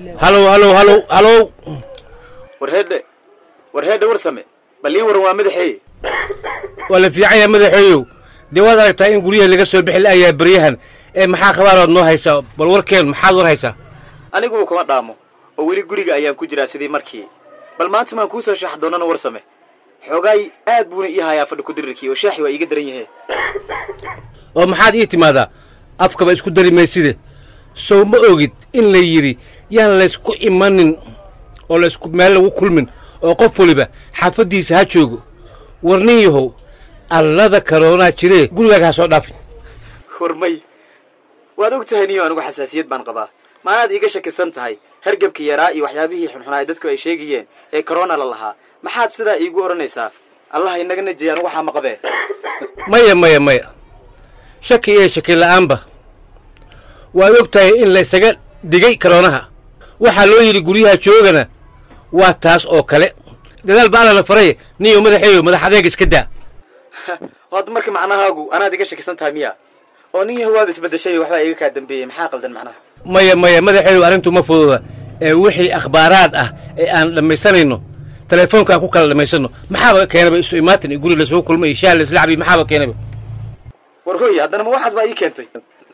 هلو warheedhe warsame bal ii waran waa madaxeeye wala fiican yahay madaxeeyow dee waad aragtaa in guryaha laga soo bixi la'ayaa baryahan maxaa khabaaraad noo haysaa bal warkeen maxaad war haysaa aniguba kuma dhaamo oo weli guriga ayaan ku jiraa sidii markii bal maanta maan kuu soo shaax doonana warsame xoogaay aad buuna ii hayaa fadhi kudirirkii oo shaaxi waa iiga daran yahe oo maxaad ii timaadaa afkaba isku dari mayside sow ma ogid in la yidhi yaan laysku imanin oo laysku meel lagu kulmin oo qof waliba xaafaddiisa ha joogo warnin yahow allada karoonaa jiree gurigaaga ha soo dhaafin hormay waad og tahay niyo anigu xasaasiyad baan qabaa maanaad iiga shakisan tahay hargebkii yaraa iyo waxyaabihii xunxunaa dadku ay sheegayeen ee korona la lahaa maxaad sidaa iigu odhanaysaa allah inaga najeeya anigu waxaa ma qabee maya shaki iyo shaki la'aanba waad og tahay in la isaga digay karoonaha waxaa loo yidhi guryaha joogana waa taas oo kale dadaal ba allana faray niyo madaxeeyo madax adeeg iska daa hadda marka macnahaagu anaad iga shakisan tahay miya oo nin yahowaad isbedeshay waxbaa iga kaa dambeeyey maxaa qaldan macnaha maya madaxeeyo arrintu ma fududa wixii akhbaaraad ah ee aan dhammaysanayno telefoonka aan ku kala dhammaysano maxaaba keenaba isu imaatin iyo guri laysugu kulmay iyo shaah laysla cabiy maxaaba keenaba war hooy haddana ma waxaas baa ii keentay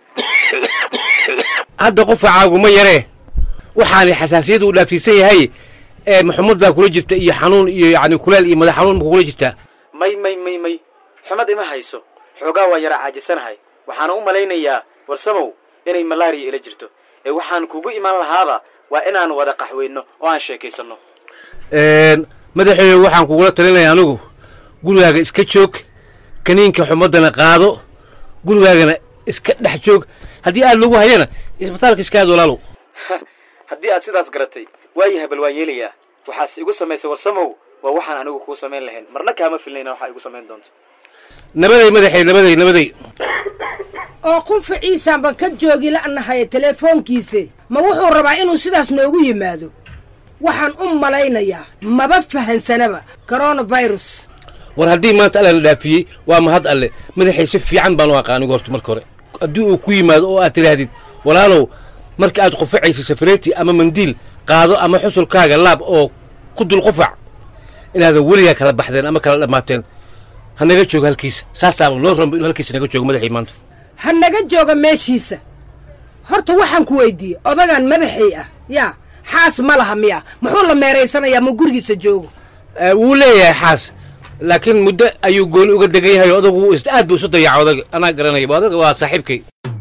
hadda qofacaagu ma yaree waxaanay xasaasiyadu u dhaafiisan yahay maxamud baa kula jirta iyo xanuun iyo yacni kuleel iyo madax xanuun ma kula jirtaa may xumad ima hayso xoogaa waa yara caajisanahay waxaana u malaynayaa warsamow inay malaariya ila jirto waxaan kugu imaan lahaaba waa inaan wada qaxweyno oo aan sheekaysanno madaxeeyo waxaan kugula talinaya anigu gurigaaga iska joog kaniinka xumadana qaado gurigaagana iska dhex joog haddii aad lagu hayana isbitaalka iska aad walaalow haddii aad sidaas garatay waayahay bal waan yeelayaa waxaas igu samaysay warsamow waa waxaan anigu kuu samayn lahayn marna kaama filnayna waxaa igu samayn doonto nabaday madaxeey nabaday oo qunfaciisaanba ka joogi la'nahay teleefoonkiisa ma wuxuu rabaa inuu sidaas noogu yimaado waxaan u malaynayaa maba fahansanaba coronavirus war haddii maanta alla la dhaafiyey waa mahad alle madaxay si fiican baan u aqaanigu horta marka hore haddii uu ku yimaado oo aad tidhaahdid walaalow marka aad qufacaysa safareeti ama mandiil qaado ama xusulkaaga laab oo ku dul qufac inaadan weligaa kala baxdeen ama kala dhammaateen ha naga joogo halkiisa saasaaba noo ranba inuu halkiisa naga joogo madaxii maanta ha naga jooga meeshiisa horta waxaan ku weydiiyey odagaan madaxay ah yaa xaas ma laha miya muxuu la meeraysanayaa ma gurigiisa joogo wuu leeyahay xaas laakiin muddo ayuu gooni uga degan yahay odagu aad buu isu dayaca odaga anaa garanaya odaga waa saaxiibkay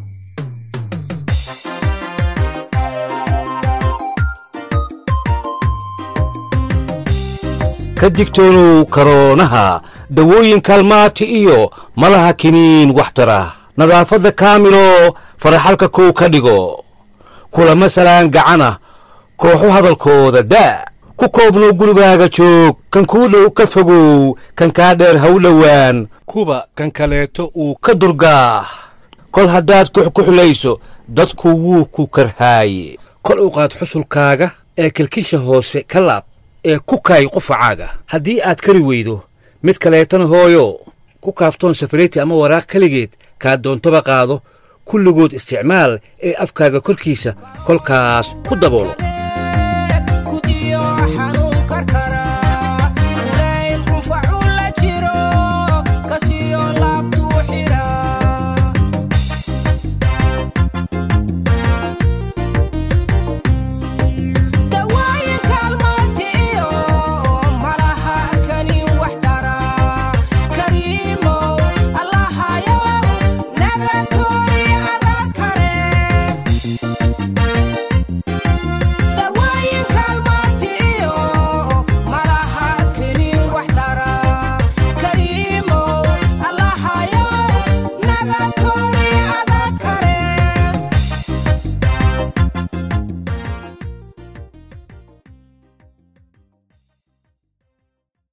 ka digtoonow karoonaha dawooyin kaalmaati iyo malaha kiniin waxtara nadaafadda kaamilo faraxalka kow ka dhigo kulama salaan gacana kooxu hadalkooda daa ku koobnow gurigaaga joog kan kuu dhow ka fogow kan kaa dheer ha u dhowaan kuba kan kaleeto uu ka durgaah kol haddaad kuxkuxulayso dadku wuu ku karhaaye kol u qaad xusulkaaga ee kilkisha hoose ka laab ee ku kaay qufacaaga haddii aad kari weydo mid kaleetana hooyo ku kaaftoon safareeti ama waraaq keligeed kaa doontoba qaado kulligood isticmaal ee afkaaga korkiisa kolkaas ku daboolo